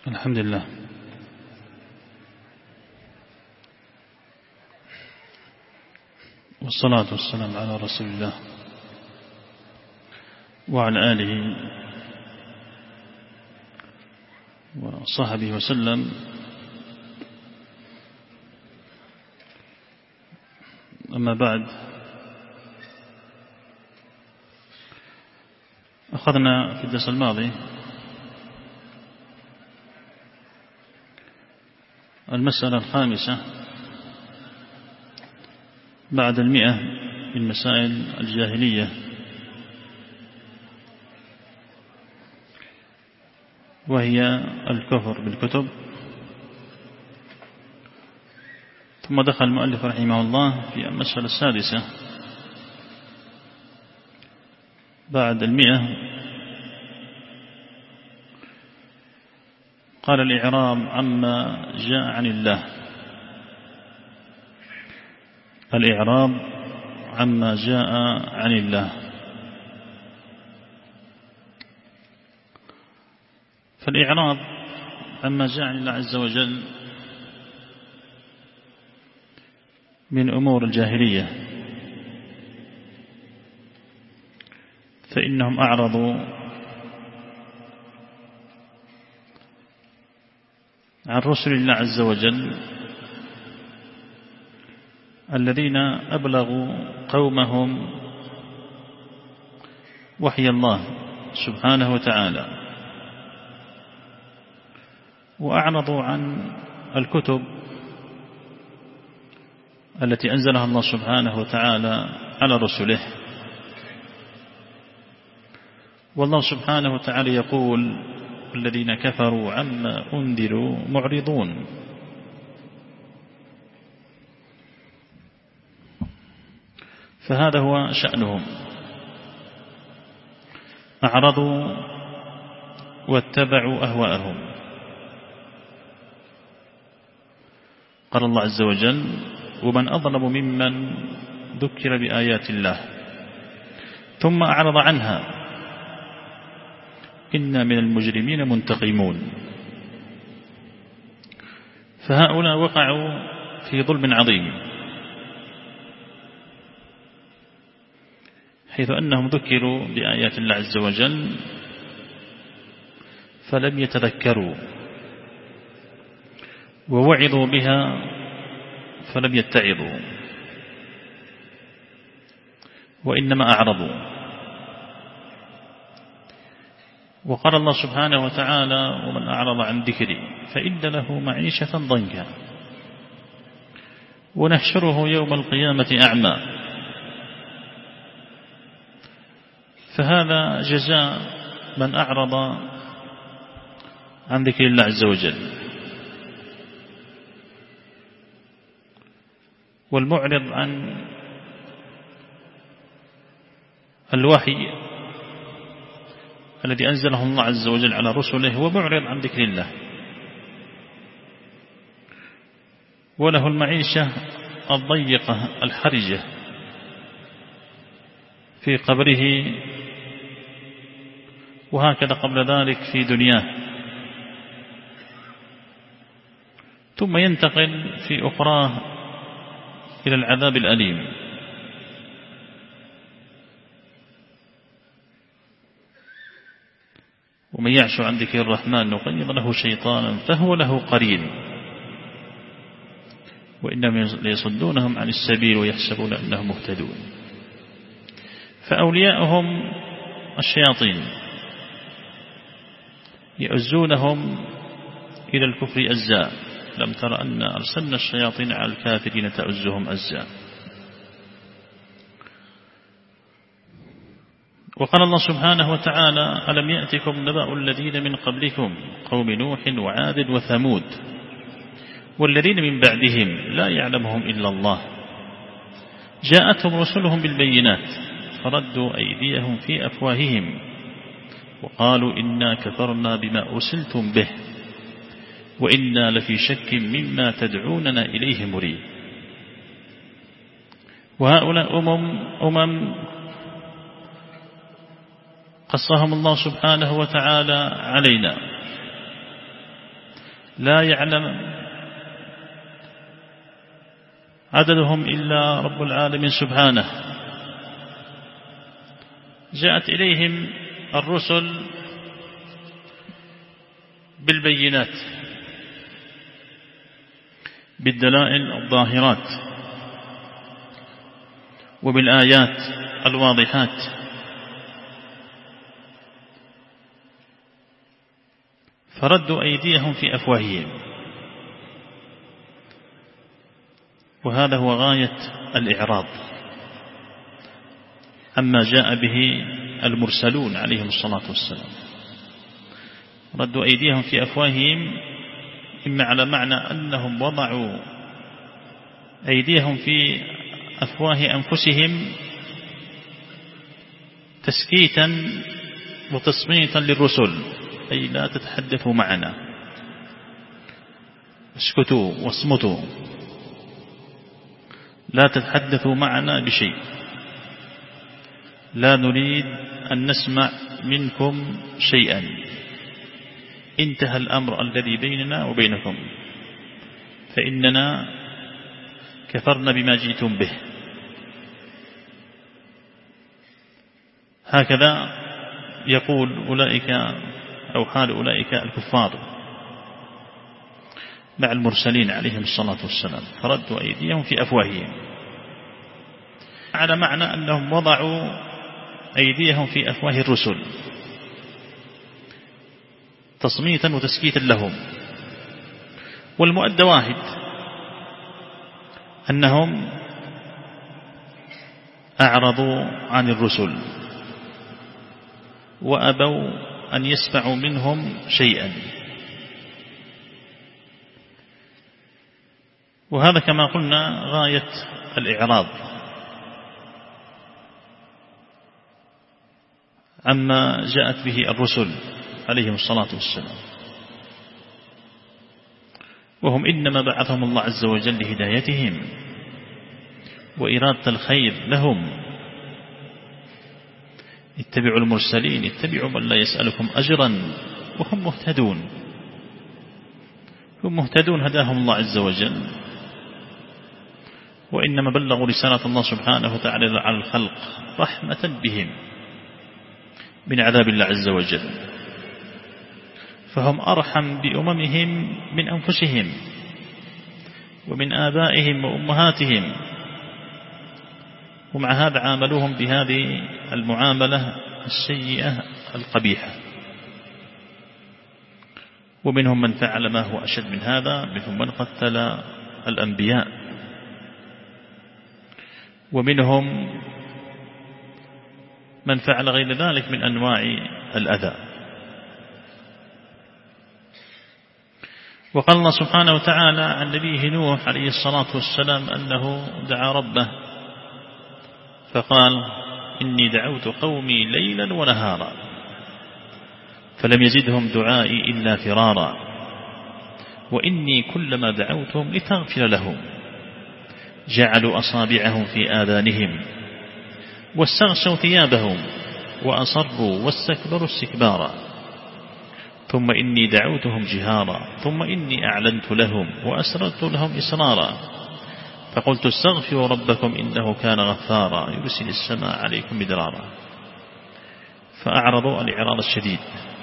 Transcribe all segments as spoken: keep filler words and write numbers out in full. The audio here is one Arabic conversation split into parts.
الحمد لله، والصلاة والسلام على رسول الله وعلى آله وصحبه وسلم. أما بعد، أخذنا في الدرس الماضي المسألة الخامسة بعد المئة من مسائل الجاهلية، وهي الكفر بالكتب. ثم دخل المؤلف رحمه الله في المسألة السادسة بعد المئة، قال الإعراب عما جاء عن الله. الإعراب عما جاء عن الله. فالإعراب عما جاء عن الله عز وجل من أمور الجاهلية، فإنهم أعرضوا عن رسل الله عز وجل الذين أبلغوا قومهم وحي الله سبحانه وتعالى، وأعرضوا عن الكتب التي أنزلها الله سبحانه وتعالى على رسله. والله سبحانه وتعالى يقول: الذين كفروا عما أنذروا معرضون. فهذا هو شأنهم، أعرضوا واتبعوا أهواءهم. قال الله عز وجل: ومن أظلم ممن ذكر بآيات الله ثم أعرض عنها إنا من المجرمين منتقمون. فهؤلاء وقعوا في ظلم عظيم، حيث أنهم ذكروا بآيات الله عز وجل فلم يتذكروا، ووعظوا بها فلم يتعظوا، وإنما أعرضوا. وقال الله سبحانه وتعالى: ومن أعرض عن ذكري فإن له معيشة ضنكا ونحشره يوم القيامة أعمى. فهذا جزاء من أعرض عن ذكر الله عز وجل. والمعرض عن الوحي الذي أنزله الله عز وجل على رسله هو معرض عن ذكر الله، وله المعيشة الضيقة الحرجة في قبره، وهكذا قبل ذلك في دنياه، ثم ينتقل في أخراه إلى العذاب الأليم. ومن يعش عن ذكر الرحمن نقيض له شيطانا فهو له قرين وإنهم ليصدونهم عن السبيل ويحسبون أنهم مهتدون. فأولياءهم الشياطين يؤزونهم إلى الكفر أزا. لم تر أن أرسلنا الشياطين على الكافرين تؤزهم أزا. وقال الله سبحانه وتعالى: ألم يأتكم نبأ الذين من قبلكم قوم نوح وعاد وثمود والذين من بعدهم لا يعلمهم إلا الله جاءتهم رسلهم بالبينات فردوا أيديهم في أفواههم وقالوا إنا كفرنا بما أرسلتم به وإنا لفي شك مما تدعوننا إليه مريب. وهؤلاء أمم, أمم قصهم الله سبحانه وتعالى علينا لا يعلم عددهم إلا رب العالمين سبحانه. جاءت إليهم الرسل بالبينات، بالدلائل الظاهرات، وبالآيات الواضحات، فردوا أيديهم في أفواههم، وهذا هو غاية الإعراض عما جاء به المرسلون عليهم الصلاة والسلام. ردوا أيديهم في أفواههم إما على معنى أنهم وضعوا أيديهم في أفواه أنفسهم تسكيتا وتصميتا للرسل، أي لا تتحدثوا معنا، اسكتوا واصمتوا، لا تتحدثوا معنا بشيء، لا نريد أن نسمع منكم شيئا، انتهى الأمر الذي بيننا وبينكم، فإننا كفرنا بما جئتم به. هكذا يقول أولئك أو حال أولئك الكفار مع المرسلين عليهم الصلاة والسلام، فردوا أيديهم في أفواههم على معنى أنهم وضعوا أيديهم في أفواه الرسل تصميتا وتسكيتا لهم. والمؤدى واحد، أنهم أعرضوا عن الرسل وأبوا أن يسمعوا منهم شيئا. وهذا كما قلنا غاية الإعراض عما جاءت به الرسل عليهم الصلاة والسلام، وهم إنما بعثهم الله عز وجل لهدايتهم وإرادة الخير لهم. اتبعوا المرسلين، اتبعوا من لا يسألكم أجرا وهم مهتدون، هم مهتدون هداهم الله عز وجل، وإنما بلغوا رسالة الله سبحانه وتعالى على الخلق رحمة بهم من عذاب الله عز وجل، فهم أرحم بأممهم من أنفسهم ومن آبائهم وأمهاتهم، ومع هذا عاملوهم بهذه المعاملة السيئة القبيحة. ومنهم من فعل ما هو أشد من هذا، منهم من قتل الأنبياء، ومنهم من فعل غير ذلك من أنواع الأذى. وقال الله سبحانه وتعالى عن نبيه نوح عليه الصلاة والسلام أنه دعا ربه فقال: إني دعوت قومي ليلا ونهارا فلم يزدهم دعائي إلا فرارا وإني كلما دعوتهم لتغفر لهم جعلوا أصابعهم في آذانهم واستغشوا ثيابهم وأصروا واستكبروا استكبارا ثم إني دعوتهم جهارا ثم إني أعلنت لهم وأسررت لهم إسرارا فقلت استغفروا ربكم إنه كان غفارا يرسل السماء عليكم مدرارا. فأعرضوا الإعراض الشديد،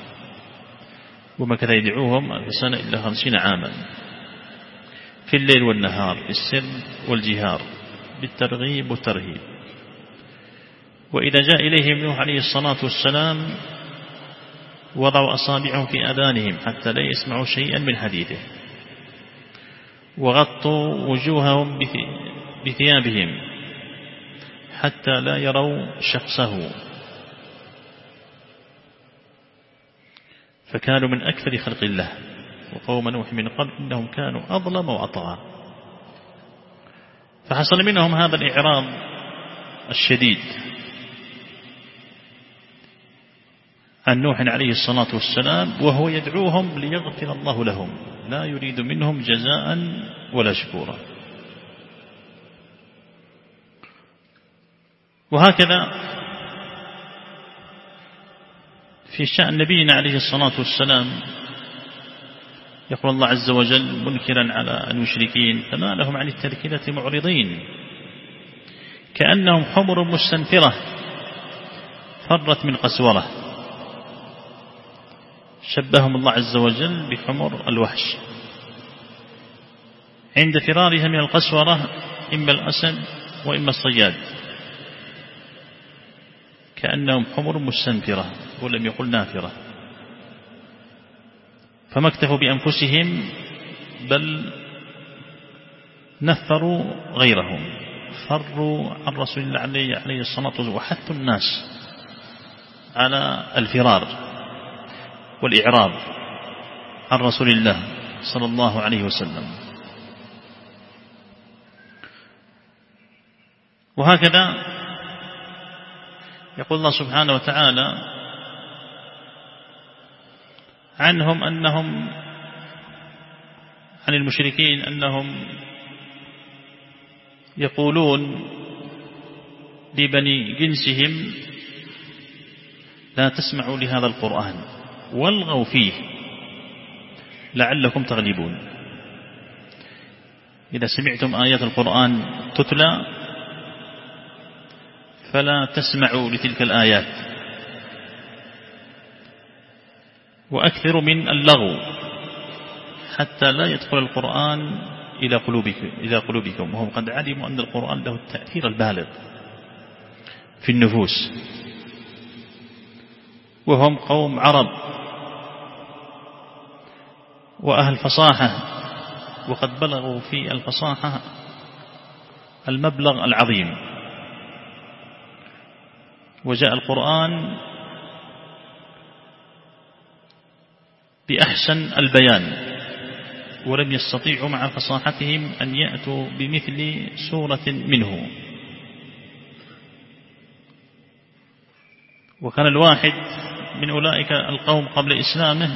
ومكث يدعوهم ألف سنة إلا خمسين عاما في الليل والنهار، في السر والجهار، بالترغيب والترهيب. وإذا جاء إليهم نوح عليه الصلاة والسلام وضعوا أصابعهم في آذانهم حتى لا يسمعوا شيئا من حديثه، وغطوا وجوههم بثيابهم حتى لا يروا شخصه، فكانوا من أكثر خلق الله. وقوم نوح من قبل إنهم كانوا أظلم وأطغى، فحصل منهم هذا الإعراض الشديد عن نوح عليه الصلاة والسلام، وهو يدعوهم ليغفر الله لهم، لا يريد منهم جزاء ولا شكورا. وهكذا في شأن نبينا عليه الصلاة والسلام يقول الله عز وجل منكرا على المشركين فما لهم عن التذكرة معرضين كأنهم حمر مستنفرة فرت من قسورة. شبههم الله عز وجل بحمر الوحش عند فرارها من القسورة، إما الأسد وإما الصياد، كأنهم حمر مستنفرة ولم يقل نافرة. فما اكتفوا بأنفسهم بل نفروا غيرهم، فروا عن رسول الله عليه الصلاة والسلام، وحثوا الناس على الفرار والإعراض عن رسول الله صلى الله عليه وسلم. وهكذا يقول الله سبحانه وتعالى عنهم أنهم عن المشركين أنهم يقولون لبني جنسهم لا تسمعوا لهذا القرآن والغوا فيه لعلكم تغلبون. إذا سمعتم آيات القرآن تتلى فلا تسمعوا لتلك الآيات، وأكثر من اللغو حتى لا يدخل القرآن إلى قلوبكم, إلى قلوبكم وهم قد علموا أن القرآن له التأثير البالغ في النفوس، وهم قوم عرب وأهل فصاحة، وقد بلغوا في الفصاحة المبلغ العظيم. وجاء القرآن بأحسن البيان، ولم يستطيعوا مع فصاحتهم أن يأتوا بمثل سورة منه. وكان الواحد من أولئك القوم قبل إسلامه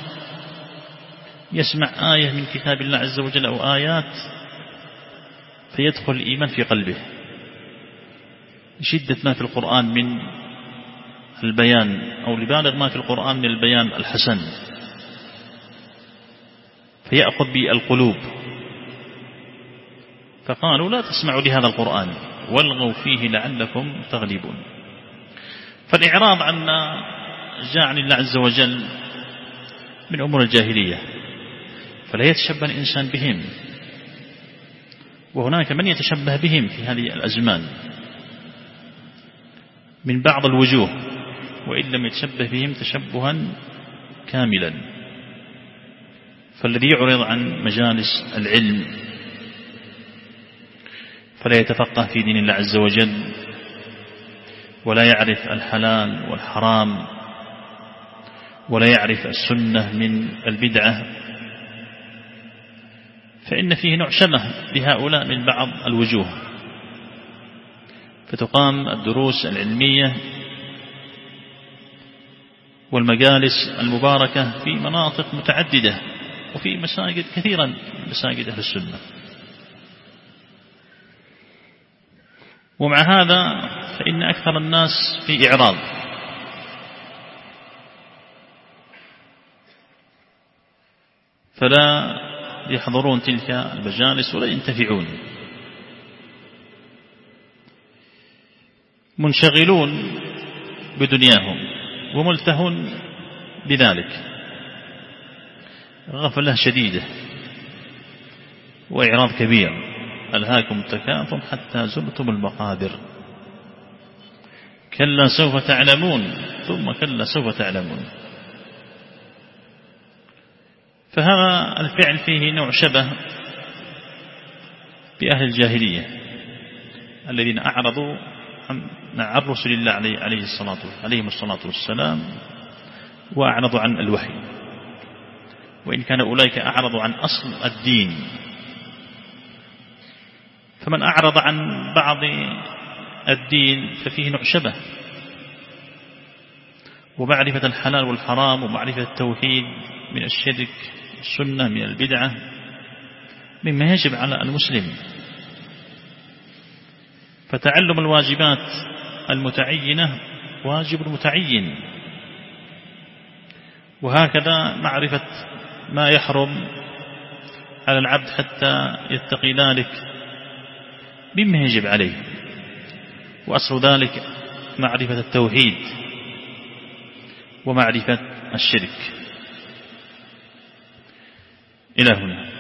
يسمع آية من كتاب الله عز وجل أو آيات فيدخل الإيمان في قلبه لشدة ما في القرآن من البيان، أو لبالغ ما في القرآن من البيان الحسن، فيأخذ بالقلوب. فقالوا لا تسمعوا لهذا القرآن والغوا فيه لعلكم تغلبون. فالإعراض عما جاء عن الله عز وجل من أمور الجاهلية فلا يتشبه الإنسان بهم، وهناك من يتشبه بهم في هذه الأزمان من بعض الوجوه، وإن لم يتشبه بهم تشبها كاملا. فالذي يعرض عن مجالس العلم فلا يتفقه في دين الله عز وجل ولا يعرف الحلال والحرام ولا يعرف السنة من البدعة، فإن فيه نوع شبه بهؤلاء من بعض الوجوه. فتقام الدروس العلمية والمجالس المباركة في مناطق متعددة وفي مساجد كثيرا من مساجد أهل السنة. ومع هذا فإن أكثر الناس في إعراض، فلا يحضرون تلك المجالس ولا ينتفعون، منشغلون بدنياهم وملتهون بذلك، غفلة شديدة وإعراض كبير. ألهاكم التكاثر حتى زرتم المقابر، كلا سوف تعلمون ثم كلا سوف تعلمون. فهذا الفعل فيه نوع شبه بأهل الجاهلية الذين أعرضوا عن رسول الله عليه الصلاة عليهم الصلاة والسلام وأعرضوا عن الوحي، وإن كان أولئك أعرضوا عن أصل الدين. فمن أعرض عن بعض الدين ففيه نوع شبه، ومعرفة الحلال والحرام ومعرفة التوحيد من الشرك السنة من البدعة مما يجب على المسلم. فتعلم الواجبات المتعينة واجب المتعين، وهكذا معرفة ما يحرم على العبد حتى يتقي ذلك مما يجب عليه، وأصل ذلك معرفة التوحيد ومعرفة الشرك. إلى هنا.